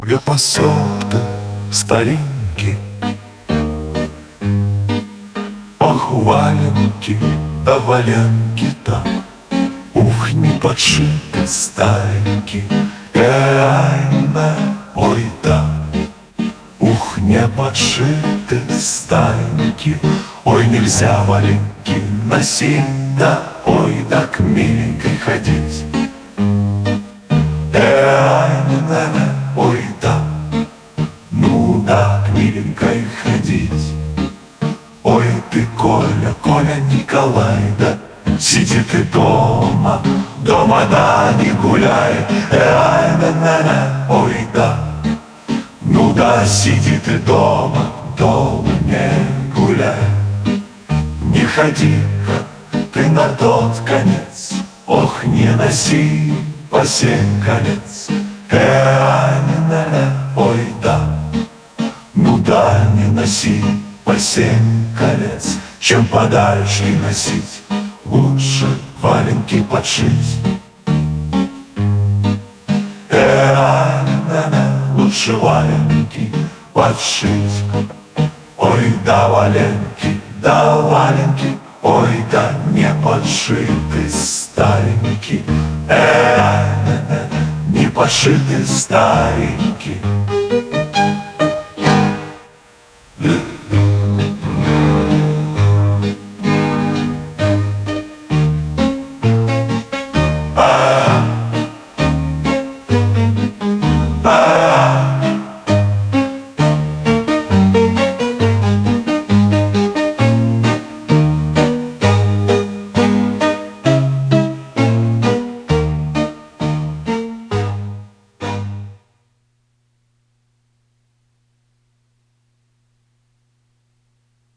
Гопосоты старенький, ох, валенки, да валенки-то, ух, не подшиты старенький, реально, ой, да, ух, не подшиты старенький, ой, нельзя валенки носить, да, ой, да к миленькой ходить. Ой, да, ну да, к миленькой ходить. Ой, ты, Коля, Коля Николай, да, сиди ты дома, дома, да, не гуляй. Ой, да, ну да, сиди ты дома, дома не гуляй. Не ходи-ка ты на тот конец, ох, не носи по 7 колец. Ой, да, ну да, не носи по 7 колец, чем подальше носить, лучше валенки подшить. Лучше валенки подшить. Ой, да, валенки, ой, да, не подшиты старенький. Не подшиты старенький.